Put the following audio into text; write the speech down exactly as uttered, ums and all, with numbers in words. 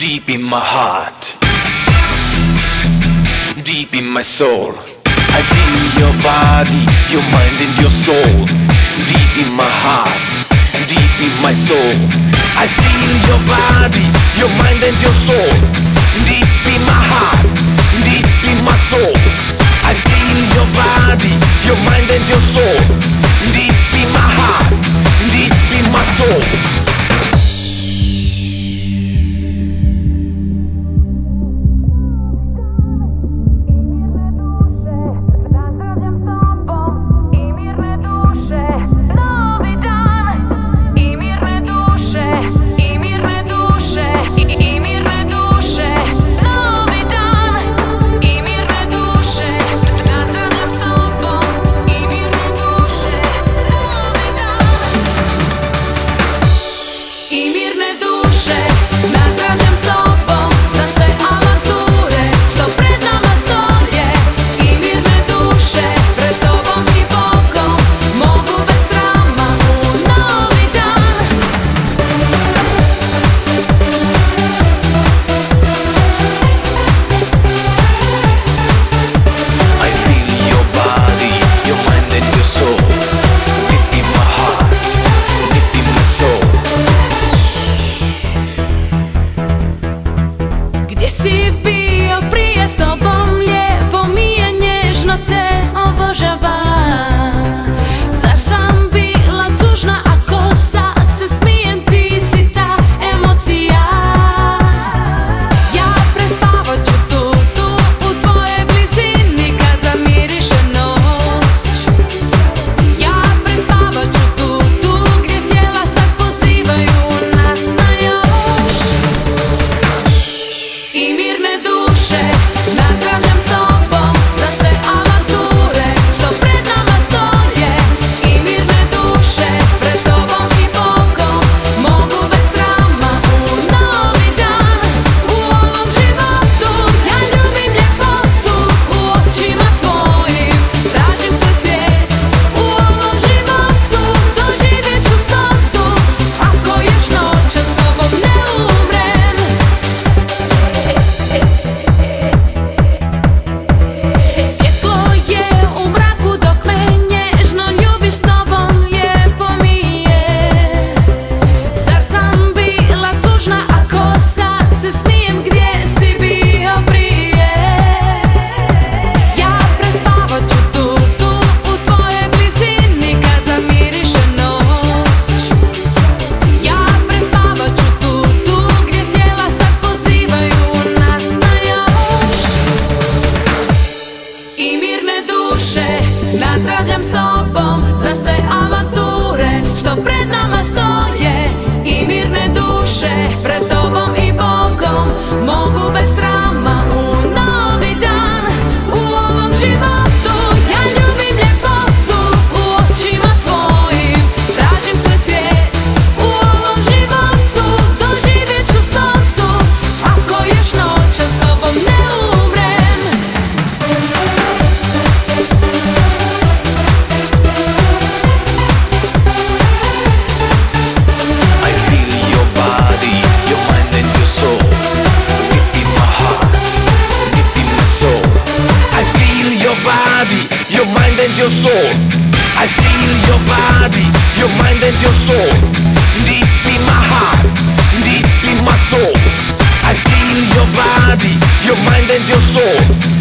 deep in my heart, deep in my soul. I feel your body, your mind and your soul, deep in my heart, deep in my soul. I feel your body, your mind and your soul, deep in my heart, deep in my soul. I feel your body, your mind and your soul, deep in my heart, deep in my soul. Nazdravljam s tobom za sve avanture što pred nama stoje i mirne duše pred tobom i Bogom mogu bez srama u novi dan u ovom životu. Ja ljubim ljepotu u očima tvojim, tražim svoj svijet u ovom životu, doživjet ću stotu ako još noća s tobom ne umrem. Your mind and your soul, I feel your body, your mind and your soul, deep in my heart, deep in my soul. I feel your body, your mind and your soul.